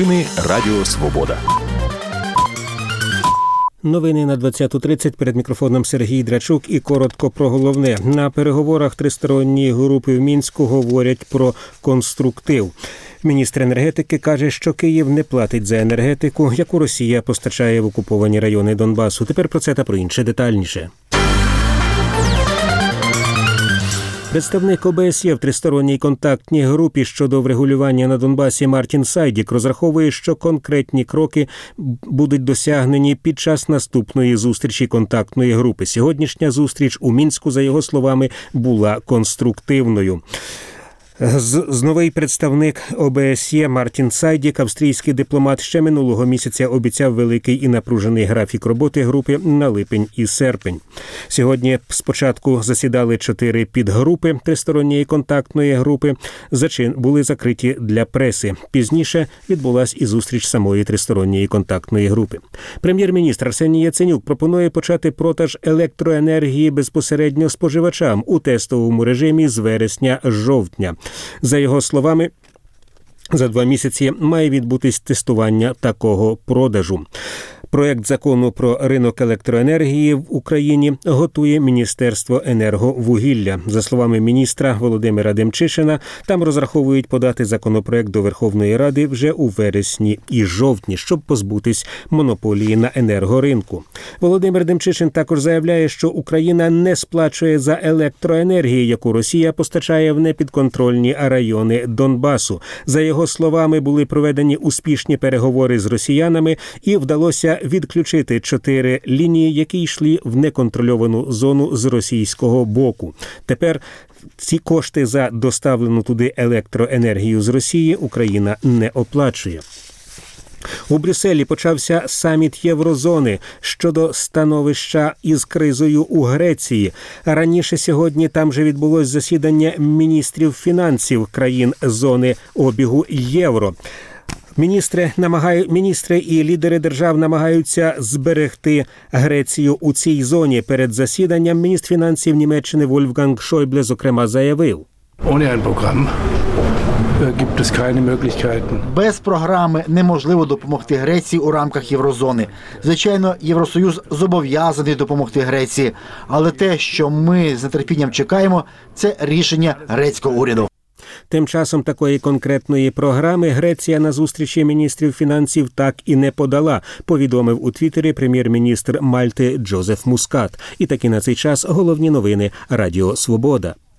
Новини Радіо Свобода. Новини на 20:30. Перед мікрофоном Сергій Драчук і коротко про головне. На переговорах тристоронньої групи в Мінську говорять про конструктив. Міністр енергетики каже, що Київ не платить за енергетику, яку Росія постачає в окуповані райони Донбасу. Тепер про це та про інше детальніше. Представник ОБСЄ в тристоронній контактній групі щодо врегулювання на Донбасі Мартін Сайдік розраховує, що конкретні кроки будуть досягнені під час наступної зустрічі контактної групи. Сьогоднішня зустріч у Мінську, за його словами, була конструктивною. Новий представник ОБСЄ Мартін Сайдік, австрійський дипломат, ще минулого місяця обіцяв великий і напружений графік роботи групи на липень і серпень. Сьогодні спочатку засідали 4 підгрупи тристоронньої контактної групи. Були закриті для преси. Пізніше відбулась і зустріч самої тристоронньої контактної групи. Прем'єр-міністр Арсеній Яценюк пропонує почати продаж електроенергії безпосередньо споживачам у тестовому режимі з вересня-жовтня. За його словами, за 2 місяці має відбутись тестування такого продажу. Проект закону про ринок електроенергії в Україні готує Міністерство енерговугілля. За словами міністра Володимира Демчишина, там розраховують подати законопроект до Верховної Ради вже у вересні і жовтні, щоб позбутись монополії на енергоринку. Володимир Демчишин також заявляє, що Україна не сплачує за електроенергію, яку Росія постачає в непідконтрольні райони Донбасу. За його словами, були проведені успішні переговори з росіянами і вдалося відключити 4 лінії, які йшли в неконтрольовану зону з російського боку. Тепер ці кошти за доставлену туди електроенергію з Росії Україна не оплачує. У Брюсселі почався саміт Єврозони щодо становища із кризою у Греції. Раніше сьогодні там вже відбулось засідання міністрів фінансів країн зони обігу євро. Міністри і лідери держав намагаються зберегти Грецію у цій зоні. Перед засіданням міністр фінансів Німеччини Вольфганг Шойбле, зокрема, заявив: без програми неможливо допомогти Греції у рамках Єврозони. Звичайно, Євросоюз зобов'язаний допомогти Греції, але те, що ми з нетерпінням чекаємо, це рішення грецького уряду. Тим часом такої конкретної програми Греція на зустрічі міністрів фінансів так і не подала, повідомив у Твіттері прем'єр-міністр Мальти Джозеф Мускат. І таки на цей час головні новини Радіо Свобода.